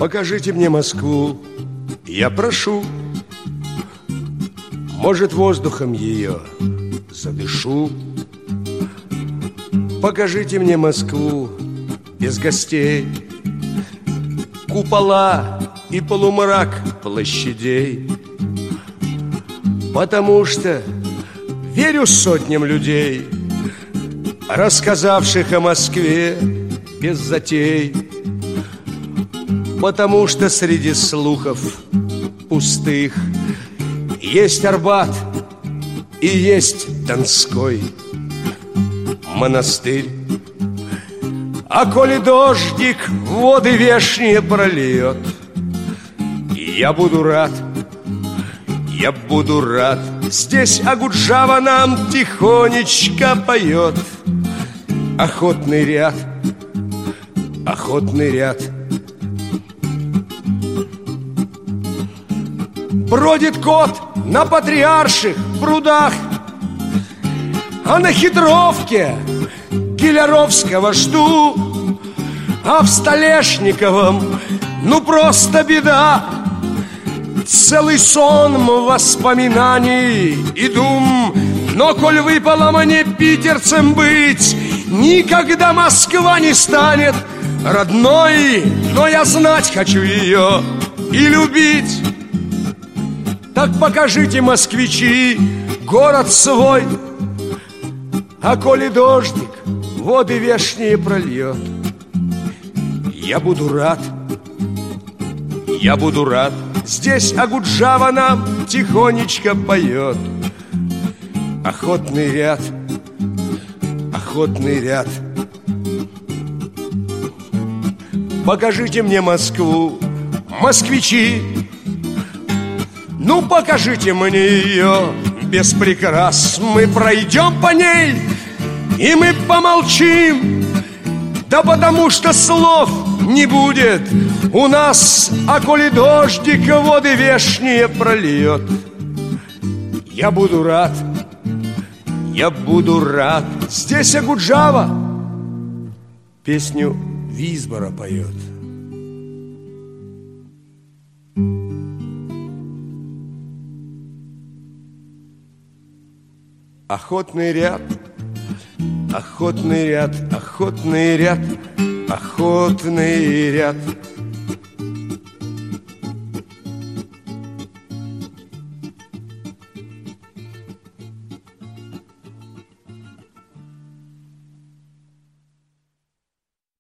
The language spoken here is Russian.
Покажите мне Москву, я прошу. Может, воздухом ее задышу. Покажите мне Москву без гостей, купола и полумрак площадей. Потому что верю сотням людей, рассказавших о Москве без затей. Потому что среди слухов пустых есть Арбат и есть Донской монастырь. А коли дождик воды вешние прольет, я буду рад, я буду рад. Здесь Акуджава нам тихонечко поет. Охотный ряд, охотный ряд. Бродит кот на Патриарших прудах, а на Хитровке Киляровского жду, а в Столешниковом ну просто беда. Целый сон воспоминаний и дум. Но коль выпало мне питерцем быть, никогда Москва не станет родной. Но я знать хочу ее и любить. Так покажите, москвичи, город свой. А коли дождик воды вешние прольет, я буду рад, я буду рад. Здесь Акуджава нам тихонечко поет. Охотный ряд, охотный ряд. Покажите мне Москву, москвичи. Ну, покажите мне ее без прикрас. Мы пройдем по ней, и мы помолчим. Да потому что слов не будет у нас. А коли дождик воды вешние прольет, я буду рад, я буду рад. Здесь Акуджава песню Визбора поет. Охотный ряд, охотный ряд, охотный ряд, охотный ряд.